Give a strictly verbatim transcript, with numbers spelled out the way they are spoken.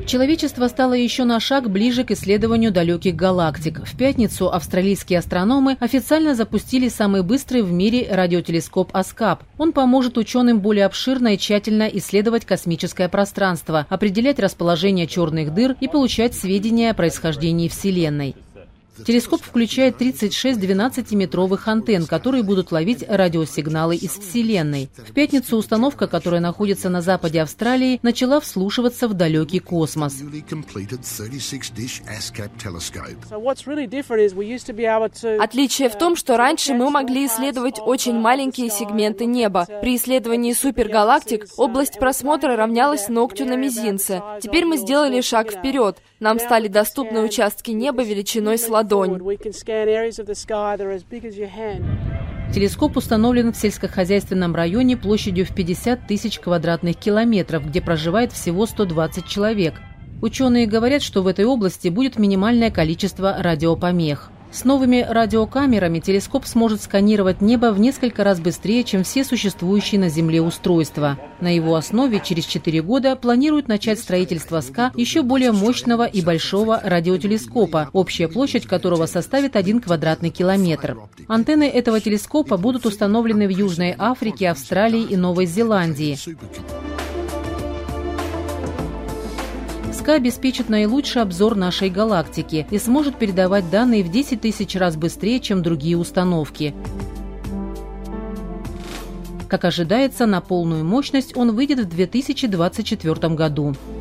Человечество стало еще на шаг ближе к исследованию далеких галактик. В пятницу австралийские астрономы официально запустили самый быстрый в мире радиотелескоп «Аскап». Он поможет ученым более обширно и тщательно исследовать космическое пространство, определять расположение черных дыр и получать сведения о происхождении Вселенной. Телескоп включает тридцать шесть двенадцатиметровых антенн, которые будут ловить радиосигналы из Вселенной. В пятницу установка, которая находится на западе Австралии, начала вслушиваться в далекий космос. Отличие в том, что раньше мы могли исследовать очень маленькие сегменты неба. При исследовании супергалактик область просмотра равнялась ногтю на мизинце. Теперь мы сделали шаг вперед. Нам стали доступны участки неба величиной с ладонь. Телескоп установлен в сельскохозяйственном районе площадью в пятьдесят тысяч квадратных километров, где проживает всего сто двадцать человек. Ученые говорят, что в этой области будет минимальное количество радиопомех. С новыми радиокамерами телескоп сможет сканировать небо в несколько раз быстрее, чем все существующие на Земле устройства. На его основе через четыре года планируют начать строительство СКА еще более мощного и большого радиотелескопа, общая площадь которого составит один квадратный километр. Антенны этого телескопа будут установлены в Южной Африке, Австралии и Новой Зеландии. СКА обеспечит наилучший обзор нашей галактики и сможет передавать данные в десять тысяч раз быстрее, чем другие установки. Как ожидается, на полную мощность он выйдет в две тысячи двадцать четвёртом году.